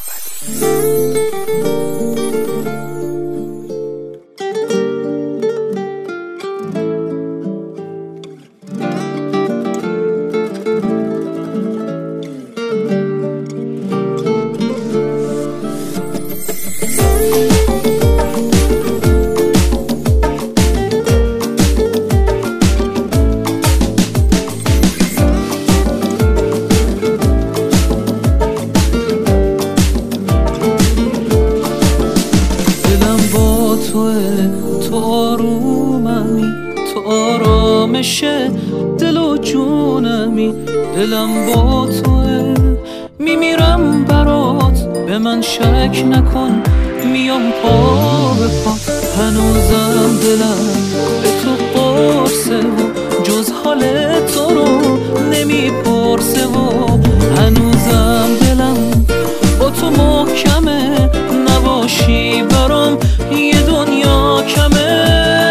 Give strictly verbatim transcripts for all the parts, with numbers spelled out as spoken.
تو آروممی، تو آرامش دل و جونمی. دلم با توه، میمیرم برات، به من شک نکن، میام پا به پا. هنوزم دلم به تو قرصه و جز حال تو رو نمیپرسه و هنوزم دلم با تو محکمه، نباشی برام یه دنیا کمه.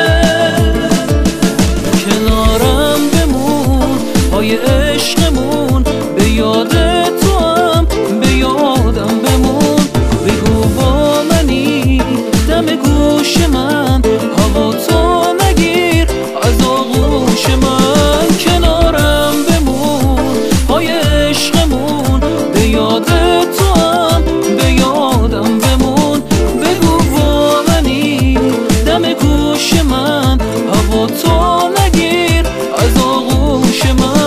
کنارم بمون پای عشقمون، به یاد تو هم به یادم بمون. بگو با منی دم گوش من، هوا تو نگیر از آغوش من. کنارم بمون پای عشقمون، به یاد تو هم به یادم بمون. بگو با منی دم گوش من، هوا تو نگیر از آغوش من.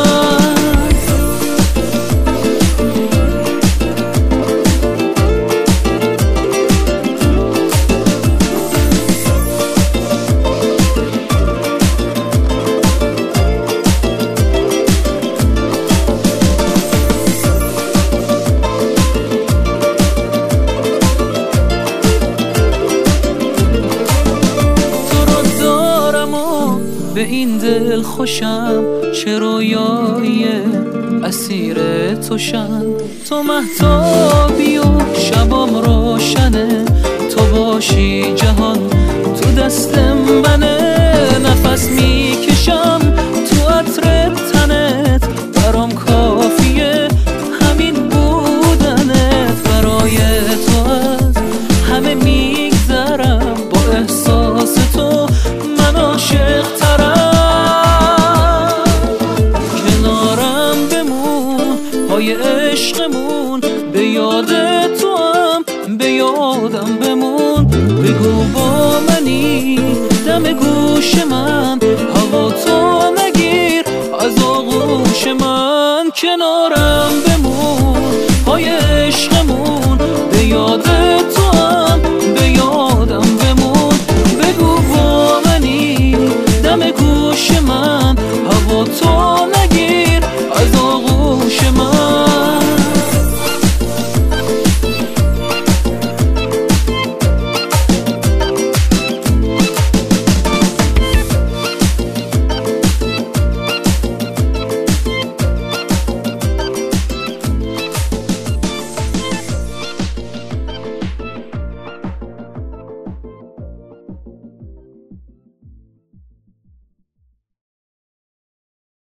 به این دل خوشم، چه رویایی اسیر توشم. تو مهتابی و شبام روشنه، تو باشی جهان تو دست منه. نفس میکشم تو عطر تنت، برام کافیه همین بودنت. برای تو از همه میگذرم، با احساس تو من عاشق ترم. کنارم بمون پای عشقمون، به یاد تو هم به یادم بمون. بگو با منی دم گوش من، هوا تو نگیر از آغوش من. کنارم بمون پای عشقمون، به یاد تو هم به یادم بمون. بگو با منی دم گوش من، هوا تو